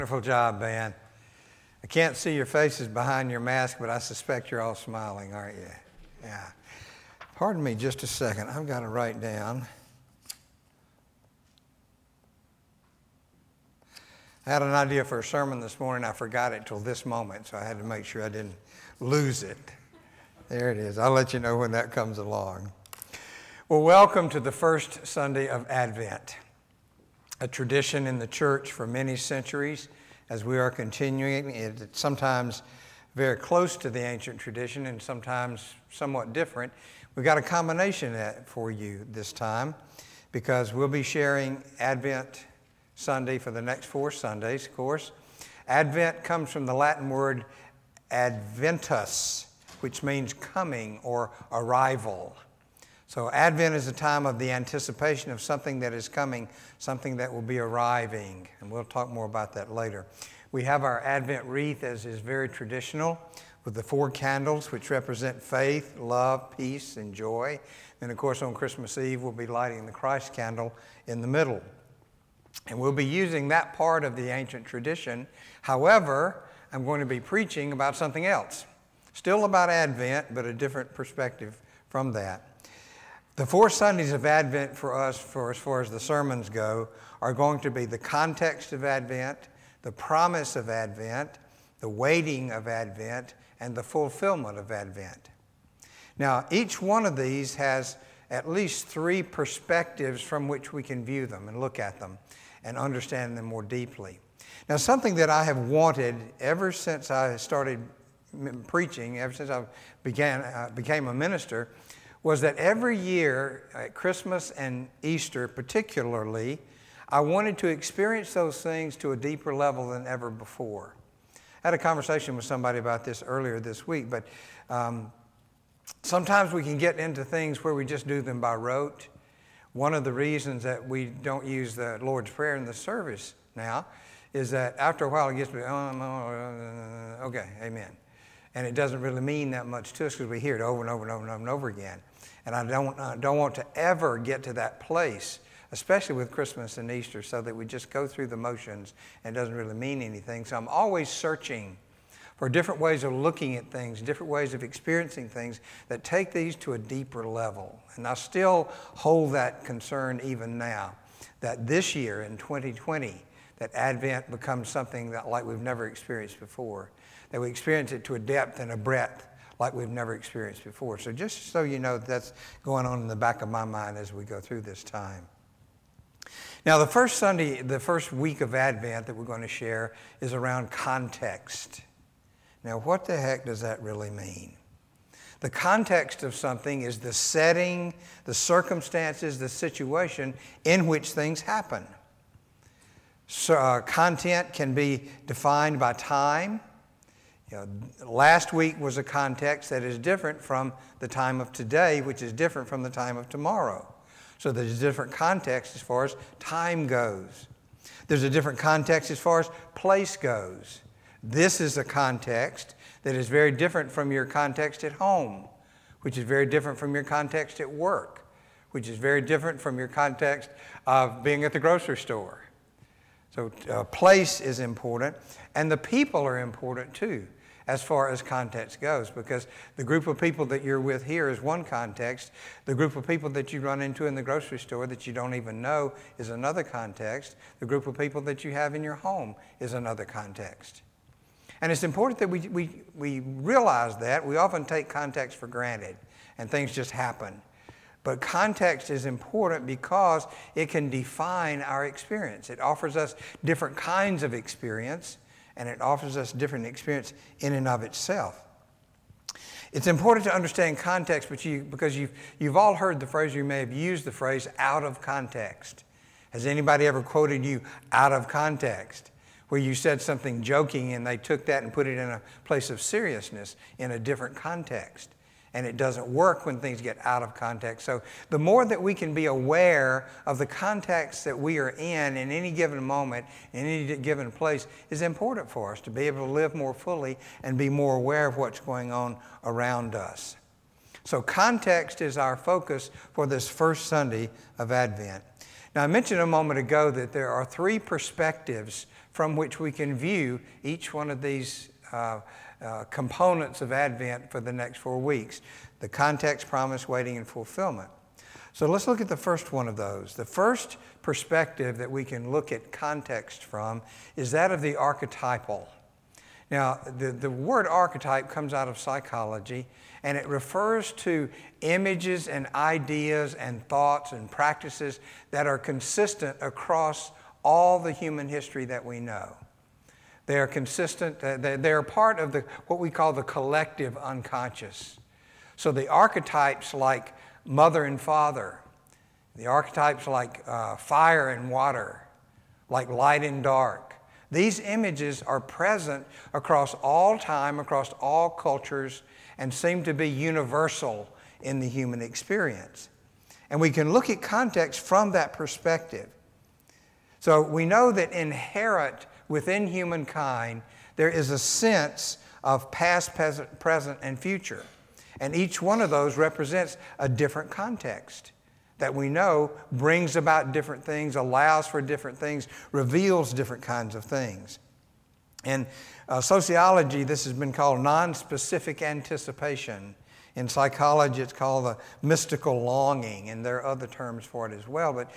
Wonderful job, Ben. I can't see your faces behind your mask, but I suspect you're all smiling, aren't you? Yeah. Pardon me just a second. I've got to write down. I had an idea for a sermon this morning. I forgot it till this moment, so I had to make sure I didn't lose it. There it is. I'll let you know when that comes along. Well, welcome to the first Sunday of Advent, a tradition in the church for many centuries. As we are continuing, it's sometimes very close to the ancient tradition and sometimes somewhat different. We've got a combination for you this time because we'll be sharing Advent Sunday for the next 4 Sundays, of course. Advent comes from the Latin word adventus, which means coming or arrival. So Advent is a time of the anticipation of something that is coming, something that will be arriving, and we'll talk more about that later. We have our Advent wreath, as is very traditional, with the 4 candles, which represent faith, love, peace, and joy. And of course, on Christmas Eve, we'll be lighting the Christ candle in the middle. And we'll be using that part of the ancient tradition. However, I'm going to be preaching about something else. Still about Advent, but a different perspective from that. The 4 Sundays of Advent for us, as far as the sermons go, are going to be the context of Advent, the promise of Advent, the waiting of Advent, and the fulfillment of Advent. Now, each one of these has at least 3 perspectives from which we can view them and look at them and understand them more deeply. Now, something that I have wanted ever since I started preaching, ever since I became a minister, was that every year at Christmas and Easter particularly, I wanted to experience those things to a deeper level than ever before. I had a conversation with somebody about this earlier this week, but sometimes we can get into things where we just do them by rote. One of the reasons that we don't use the Lord's Prayer in the service now is that after a while it gets to be, okay, amen. And it doesn't really mean that much to us because we hear it over and over and over and over and over again. And I don't want to ever get to that place, especially with Christmas and Easter, so that we just go through the motions and it doesn't really mean anything. So I'm always searching for different ways of looking at things, different ways of experiencing things that take these to a deeper level. And I still hold that concern even now, that this year in 2020, that Advent becomes something that like we've never experienced before, that we experience it to a depth and a breadth like we've never experienced before. So just so you know, that's going on in the back of my mind as we go through this time. Now, the first Sunday, the first week of Advent that we're going to share is around context. Now, what the heck does that really mean? The context of something is the setting, the circumstances, the situation in which things happen. So, content can be defined by time. Last week was a context that is different from the time of today, which is different from the time of tomorrow. So there's a different context as far as time goes. There's a different context as far as place goes. This is a context that is very different from your context at home, which is very different from your context at work, which is very different from your context of being at the grocery store. So place is important, and the people are important too, as far as context goes, because the group of people that you're with here is one context. The group of people that you run into in the grocery store that you don't even know is another context. The group of people that you have in your home is another context. And it's important that we realize that. We often take context for granted, and things just happen. But context is important because it can define our experience. It offers us different kinds of experience, and it offers us different experience in and of itself. It's important to understand context, because you've all heard the phrase, you may have used the phrase, out of context. Has anybody ever quoted you out of context, where you said something joking and they took that and put it in a place of seriousness in a different context? And it doesn't work when things get out of context. So the more that we can be aware of the context that we are in any given moment, in any given place, is important for us to be able to live more fully and be more aware of what's going on around us. So context is our focus for this first Sunday of Advent. Now, I mentioned a moment ago that there are 3 perspectives from which we can view each one of these components of Advent for the next 4 weeks: the context, promise, waiting, and fulfillment. So let's look at the first one of those. The first perspective that we can look at context from is that of the archetypal. Now, the word archetype comes out of psychology, and it refers to images and ideas and thoughts and practices that are consistent across all the human history that we know. They are consistent, they're part of what we call the collective unconscious. So the archetypes like mother and father, the archetypes like fire and water, like light and dark, these images are present across all time, across all cultures, and seem to be universal in the human experience. And we can look at context from that perspective. So we know that inherent within humankind, there is a sense of past, present, and future. And each one of those represents a different context that we know brings about different things, allows for different things, reveals different kinds of things. In sociology, this has been called non-specific anticipation. In psychology, it's called the mystical longing, and there are other terms for it as well. But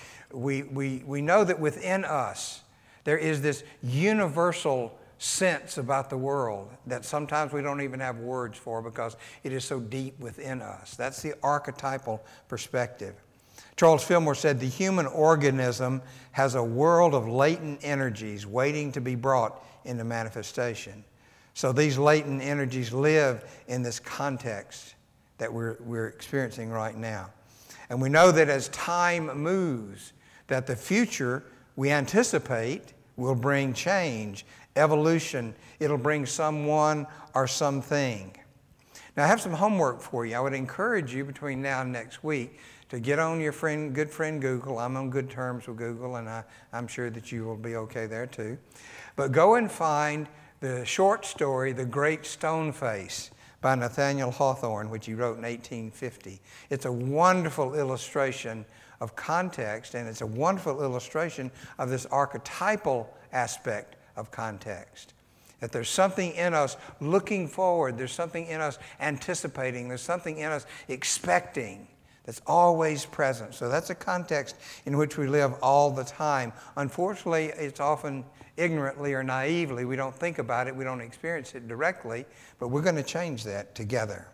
we know that within us, there is this universal sense about the world that sometimes we don't even have words for because it is so deep within us. That's the archetypal perspective. Charles Fillmore said, the human organism has a world of latent energies waiting to be brought into manifestation. So these latent energies live in this context that we're experiencing right now. And we know that as time moves, that the future we anticipate will bring change, evolution. It'll bring someone or something. Now, I have some homework for you. I would encourage you between now and next week to get on your good friend Google. I'm on good terms with Google, and I'm sure that you will be okay there too. But go and find the short story, The Great Stone Face, by Nathaniel Hawthorne, which he wrote in 1850. It's a wonderful illustration of context, and it's a wonderful illustration of this archetypal aspect of context. That there's something in us looking forward, there's something in us anticipating, there's something in us expecting that's always present. So that's a context in which we live all the time. Unfortunately, it's often ignorantly or naively. We don't think about it, we don't experience it directly, but we're going to change that together.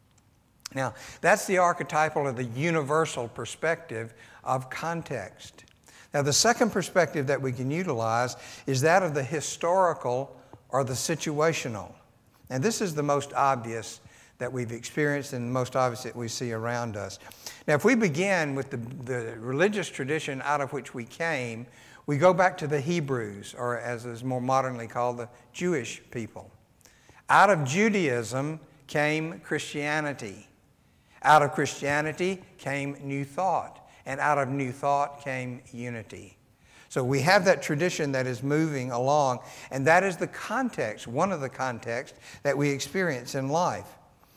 Now, that's the archetypal or the universal perspective of context. Now, the second perspective that we can utilize is that of the historical or the situational. And this is the most obvious that we've experienced and the most obvious that we see around us. Now, if we begin with the religious tradition out of which we came, we go back to the Hebrews, or as is more modernly called, the Jewish people. Out of Judaism came Christianity. Out of Christianity came New Thought. And out of New Thought came unity. So we have that tradition that is moving along, and that is the context, one of the contexts that we experience in life.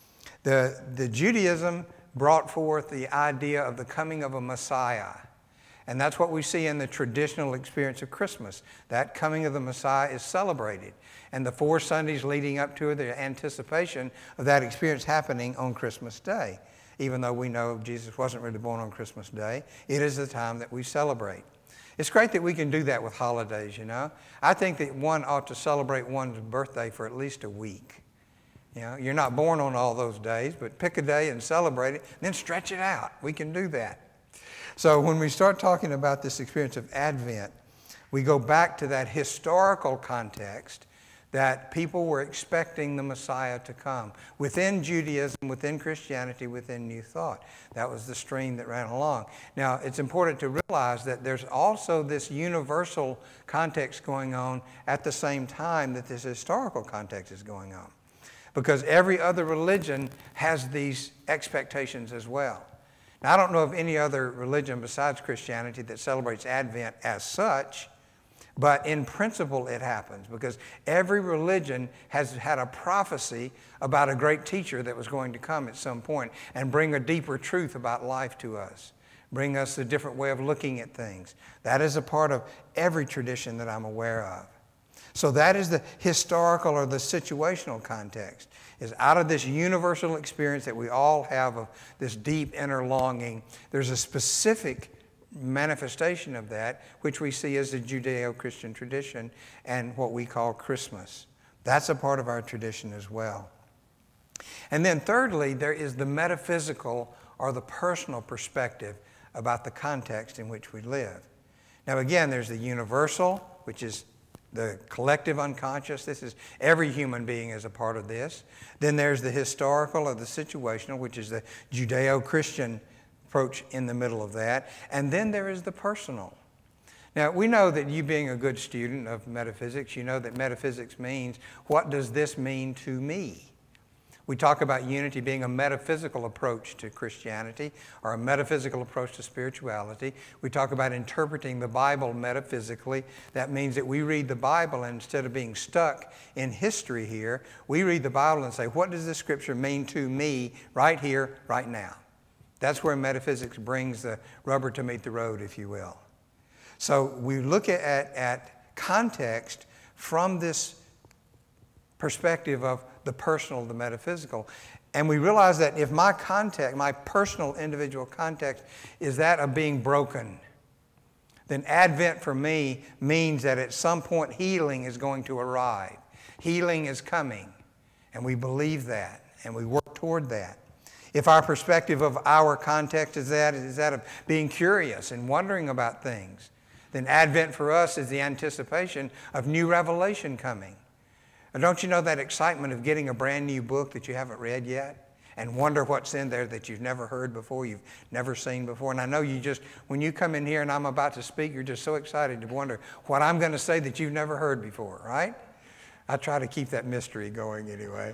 The Judaism brought forth the idea of the coming of a Messiah. And that's what we see in the traditional experience of Christmas. That coming of the Messiah is celebrated. And the 4 Sundays leading up to it, the anticipation of that experience happening on Christmas Day. Even though we know Jesus wasn't really born on Christmas Day, it is the time that we celebrate. It's great that we can do that with holidays, you know. I think that one ought to celebrate one's birthday for at least a week. You know, you're not born on all those days, but pick a day and celebrate it, and then stretch it out. We can do that. So when we start talking about this experience of Advent, we go back to that historical context that people were expecting the Messiah to come. Within Judaism, within Christianity, within New Thought. That was the stream that ran along. Now, it's important to realize that there's also this universal context going on at the same time that this historical context is going on. Because every other religion has these expectations as well. Now, I don't know of any other religion besides Christianity that celebrates Advent as such, but in principle it happens because every religion has had a prophecy about a great teacher that was going to come at some point and bring a deeper truth about life to us, bring us a different way of looking at things. That is a part of every tradition that I'm aware of. So that is the historical or the situational context, is out of this universal experience that we all have of this deep inner longing, there's a specific manifestation of that, which we see as the Judeo-Christian tradition and what we call Christmas. That's a part of our tradition as well. And then thirdly, there is the metaphysical or the personal perspective about the context in which we live. Now again, there's the universal, which is the collective unconscious. This is every human being is a part of this. Then there's the historical or the situational, which is the Judeo-Christian approach in the middle of that. And then there is the personal. Now, we know that you being a good student of metaphysics, you know that metaphysics means, what does this mean to me? We talk about unity being a metaphysical approach to Christianity or a metaphysical approach to spirituality. We talk about interpreting the Bible metaphysically. That means that we read the Bible and instead of being stuck in history here, we read the Bible and say, what does this scripture mean to me right here, right now? That's where metaphysics brings the rubber to meet the road, if you will. So we look at context from this perspective of the personal, the metaphysical. And we realize that if my context, my personal individual context is that of being broken, then Advent for me means that at some point healing is going to arrive. Healing is coming. And we believe that. And we work toward that. If our perspective of our context is that of being curious and wondering about things, then Advent for us is the anticipation of new revelation coming. And don't you know that excitement of getting a brand new book that you haven't read yet and wonder what's in there that you've never heard before, you've never seen before? And I know you just, when you come in here and I'm about to speak, you're just so excited to wonder what I'm going to say that you've never heard before, right? I try to keep that mystery going anyway.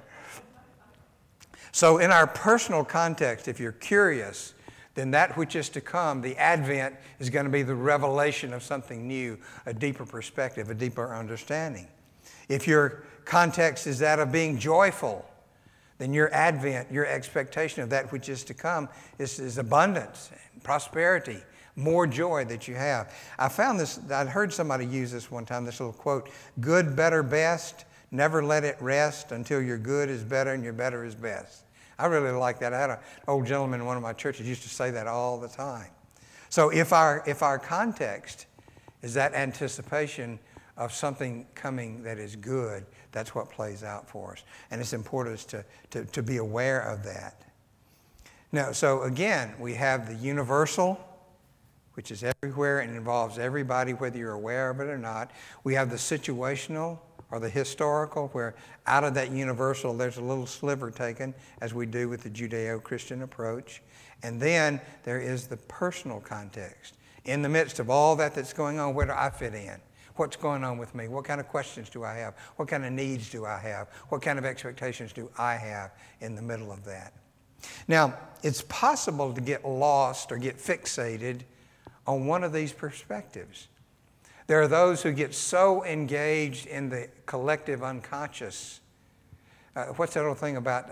So in our personal context, if you're curious, then that which is to come, the Advent, is going to be the revelation of something new, a deeper perspective, a deeper understanding. If your context is that of being joyful, then your Advent, your expectation of that which is to come is abundance, prosperity, more joy that you have. I found this, I'd heard somebody use this one time, this little quote, good, better, best, never let it rest until your good is better and your better is best. I really like that. I had an old gentleman in one of my churches used to say that all the time. So if our context is that anticipation of something coming that is good, that's what plays out for us. And it's important to be aware of that. Now, so again, we have the universal, which is everywhere and involves everybody, whether you're aware of it or not. We have the situational, or the historical, where out of that universal there's a little sliver taken, as we do with the Judeo-Christian approach. And then there is the personal context. In the midst of all that's going on, where do I fit in? What's going on with me? What kind of questions do I have? What kind of needs do I have? What kind of expectations do I have in the middle of that? Now, it's possible to get lost or get fixated on one of these perspectives. There are those who get so engaged in the collective unconscious. What's that old thing about,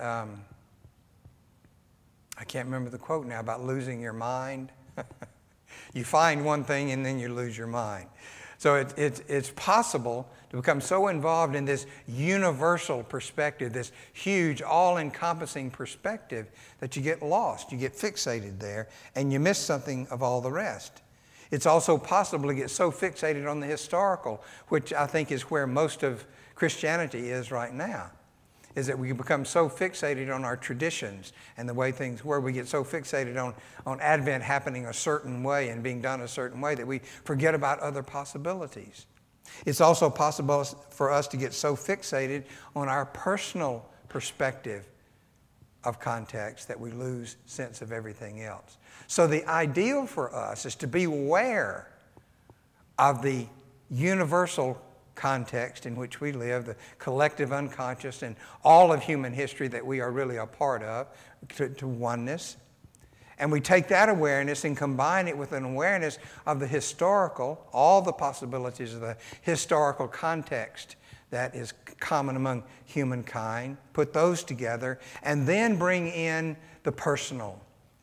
I can't remember the quote now, about losing your mind? You find one thing and then you lose your mind. So it's possible to become so involved in this universal perspective, this huge, all-encompassing perspective, that you get lost, you get fixated there, and you miss something of all the rest. It's also possible to get so fixated on the historical, which I think is where most of Christianity is right now, is that we become so fixated on our traditions and the way things were. We get so fixated on Advent happening a certain way and being done a certain way that we forget about other possibilities. It's also possible for us to get so fixated on our personal perspective of context that we lose sense of everything else. So the ideal for us is to be aware of the universal context in which we live, the collective unconscious and all of human history that we are really a part of, to oneness. And we take that awareness and combine it with an awareness of the historical, all the possibilities of the historical context that is common among humankind, put those together, and then bring in the personal,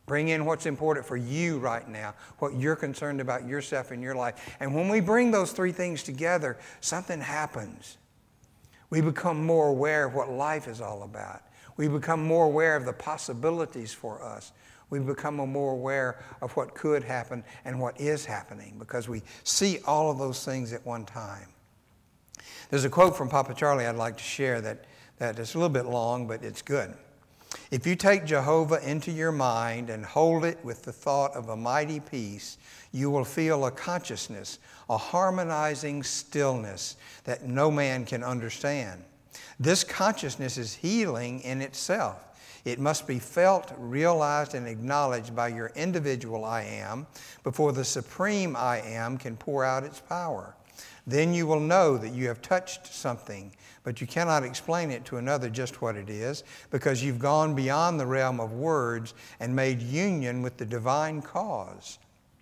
Bring in what's important for you right now, what you're concerned about yourself in your life. And when we bring those three things together, something happens. We become more aware of what life is all about. We become more aware of the possibilities for us. We become more aware of what could happen and what is happening because we see all of those things at one time. There's a quote from Papa Charlie I'd like to share that is a little bit long, but it's good. If you take Jehovah into your mind and hold it with the thought of a mighty peace, you will feel a consciousness, a harmonizing stillness that no man can understand. This consciousness is healing in itself. It must be felt, realized, and acknowledged by your individual I am before the supreme I am can pour out its power. Then you will know that you have touched something, but you cannot explain it to another just what it is because you've gone beyond the realm of words and made union with the divine cause.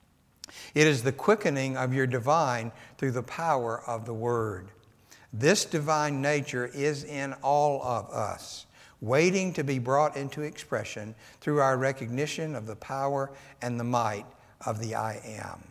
It is the quickening of your divine through the power of the Word. This divine nature is in all of us, waiting to be brought into expression through our recognition of the power and the might of the I Am.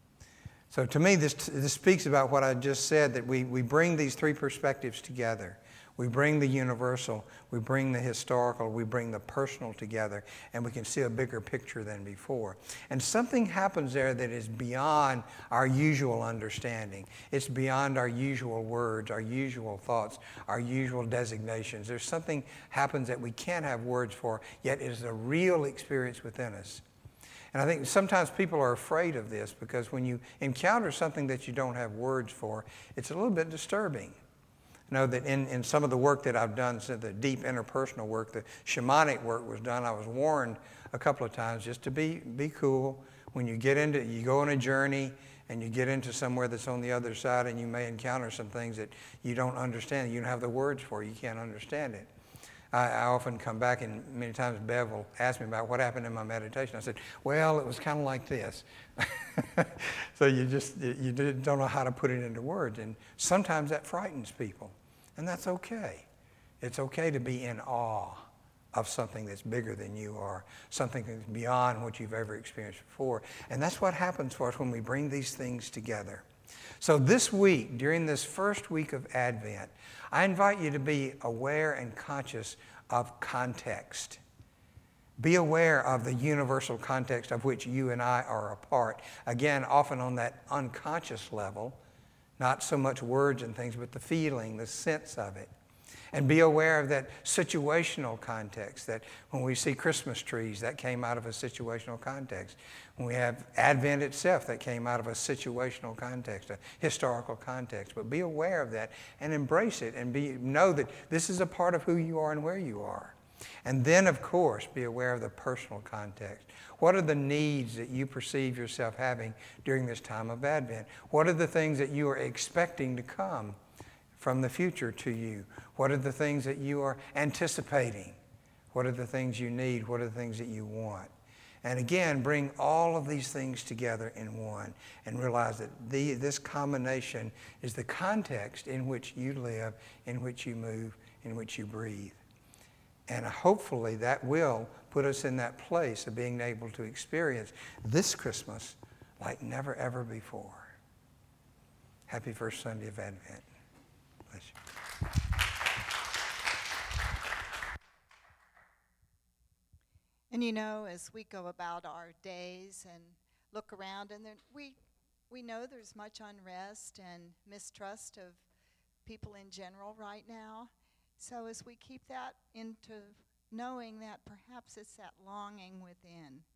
So to me, this speaks about what I just said, that we bring these three perspectives together. We bring the universal, we bring the historical, we bring the personal together, and we can see a bigger picture than before. And something happens there that is beyond our usual understanding. It's beyond our usual words, our usual thoughts, our usual designations. There's something happens that we can't have words for, yet it is a real experience within us. And I think sometimes people are afraid of this because when you encounter something that you don't have words for, it's a little bit disturbing. You know that in some of the work that I've done, so the deep interpersonal work, the shamanic work was done, I was warned a couple of times just to be cool. When you go on a journey and you get into somewhere that's on the other side and you may encounter some things that you don't understand, you don't have the words for, you can't understand it. I often come back and many times Bev will ask me about what happened in my meditation. I said, well, it was kind of like this. So you don't know how to put it into words. And sometimes that frightens people. And that's okay. It's okay to be in awe of something that's bigger than you or something that's beyond what you've ever experienced before. And that's what happens for us when we bring these things together. So this week, during this first week of Advent, I invite you to be aware and conscious of context. Be aware of the universal context of which you and I are a part. Again, often on that unconscious level, not so much words and things, but the feeling, the sense of it. And be aware of that situational context, that when we see Christmas trees, that came out of a situational context. When we have Advent itself, that came out of a situational context, a historical context. But be aware of that and embrace it and know that this is a part of who you are and where you are. And then, of course, be aware of the personal context. What are the needs that you perceive yourself having during this time of Advent? What are the things that you are expecting to come from the future to you? What are the things that you are anticipating? What are the things you need? What are the things that you want? And again, bring all of these things together in one and realize that this combination is the context in which you live, in which you move, in which you breathe. And hopefully that will put us in that place of being able to experience this Christmas like never, ever before. Happy first Sunday of Advent. Bless you. And you know, as we go about our days and look around, and then we know there's much unrest and mistrust of people in general right now. So as we keep that into knowing that perhaps it's that longing within